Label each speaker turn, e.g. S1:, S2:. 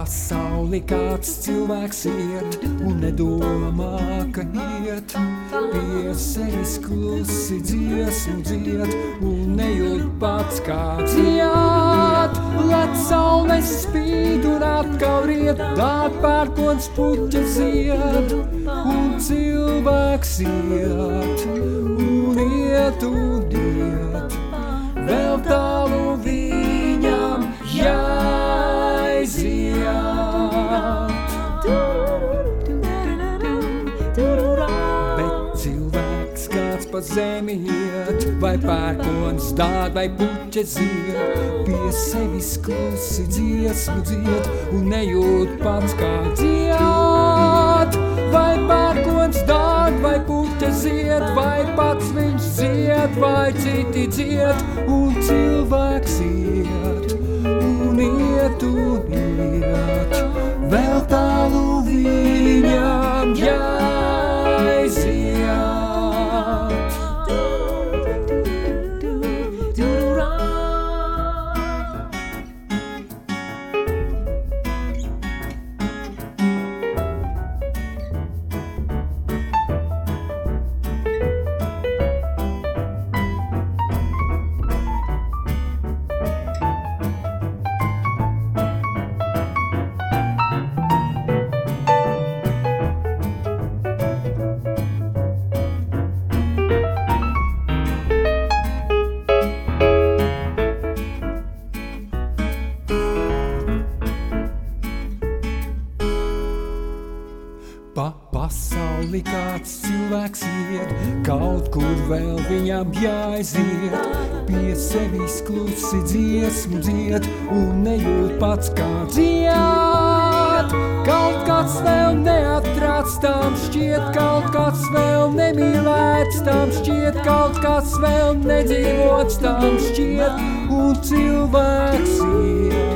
S1: pasauli kāds cilvēks iet un nedomā, ka iet. Pie sevis klusi dziesmu dzied un nejūt pats kā dzied. Lec saules spīd un atkal riet, tā pērkons puķa zied. Un cilvēks iet un iet un iet, vēl tālu viņam jāiziet. Bet cilvēks kāds pa zemi iet, vai pērkons dād, vai puķa zied. Pie sevis klusi dziesmu dzied un nejūt pats kā dzied. Vai pērkons dād, vai puķa zied, vai pats viņš dzied, vai citi dzied. Un cilvēks iet un iet un iet, vēl tālu viņam jāiziet. Pasauli kāds cilvēks iet, kaut kur vēl viņam jāiziet. Pie sevis klusi dziesmu dzied un nejūt pats kā dzied. Kaut kāds vēl neatrāds tam šķiet, kaut kāds vēl nemīlēts tam šķiet, kaut kāds vēl nedzīvots tam šķiet. Un cilvēks iet